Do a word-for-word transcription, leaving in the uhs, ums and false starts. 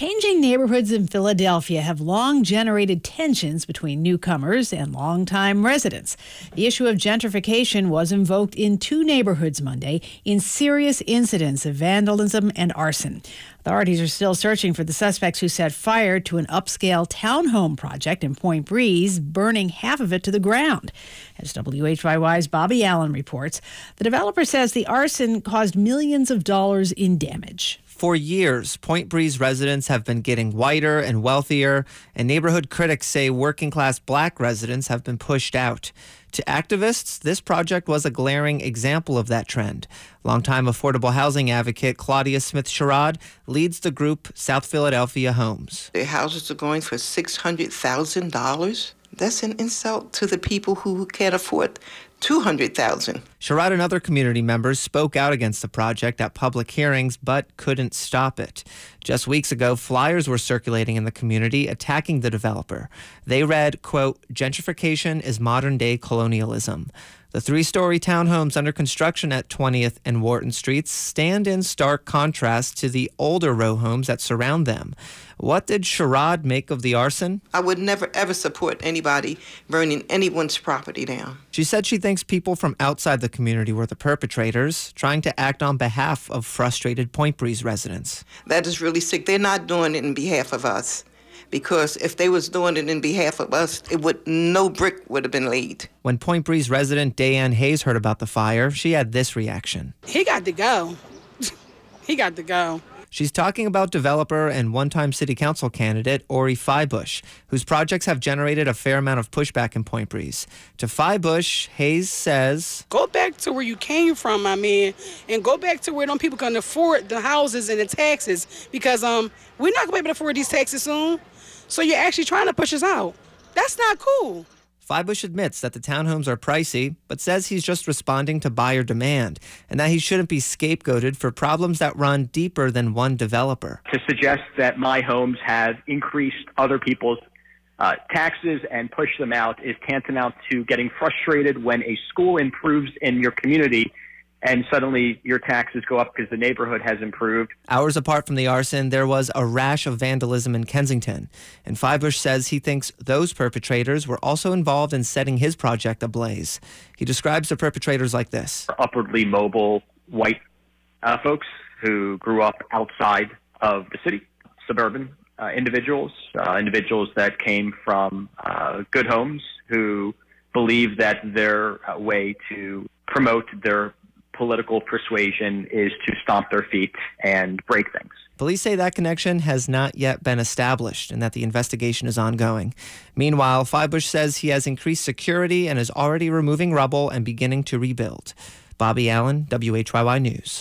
Changing neighborhoods in Philadelphia have long generated tensions between newcomers and longtime residents. The issue of gentrification was invoked in two neighborhoods Monday in serious incidents of vandalism and arson. Authorities are still searching for the suspects who set fire to an upscale townhome project in Point Breeze, burning half of it to the ground. As W H Y Y's Bobby Allen reports, the developer says the arson caused millions of dollars in damage. For years, Point Breeze residents have been getting whiter and wealthier, and neighborhood critics say working-class black residents have been pushed out. To activists, this project was a glaring example of that trend. Longtime affordable housing advocate Claudia Smith-Sherrod leads the group South Philadelphia Homes. Their houses are going for six hundred thousand dollars. That's an insult to the people who can't afford two hundred thousand dollars. Sherrod and other community members spoke out against the project at public hearings, but couldn't stop it. Just weeks ago, flyers were circulating in the community attacking the developer. They read, quote, "Gentrification is modern-day colonialism." The three-story townhomes under construction at twentieth and Wharton Streets stand in stark contrast to the older row homes that surround them. What did Sherrod make of the arson? I would never, ever support anybody burning anyone's property down. She said she thinks people from outside the community were the perpetrators, trying to act on behalf of frustrated Point Breeze residents. That is really sick. They're not doing it in behalf of us. Because if they was doing it in behalf of us, it would no brick would have been laid. When Point Breeze resident Dayanne Hayes heard about the fire, she had this reaction. He got to go. He got to go. She's talking about developer and one-time city council candidate Ori Feibush, whose projects have generated a fair amount of pushback in Point Breeze. To Feibush, Hayes says, "Go back to where you came from, my man, and go back to where them people can afford the houses and the taxes, because um we're not going to be able to afford these taxes soon. So you're actually trying to push us out. That's not cool." Feibush admits that the townhomes are pricey, but says he's just responding to buyer demand and that he shouldn't be scapegoated for problems that run deeper than one developer. To suggest that my homes have increased other people's uh, taxes and pushed them out is tantamount to getting frustrated when a school improves in your community and suddenly your taxes go up because the neighborhood has improved. Hours apart from the arson, there was a rash of vandalism in Kensington. And Feibush says he thinks those perpetrators were also involved in setting his project ablaze. He describes the perpetrators like this. Upwardly mobile white uh, folks who grew up outside of the city, suburban uh, individuals, uh, individuals that came from uh, good homes who believe that their uh, way to promote their political persuasion is to stomp their feet and break things. Police say that connection has not yet been established and that the investigation is ongoing. Meanwhile, Feibush says he has increased security and is already removing rubble and beginning to rebuild. Bobby Allen, W H Y Y News.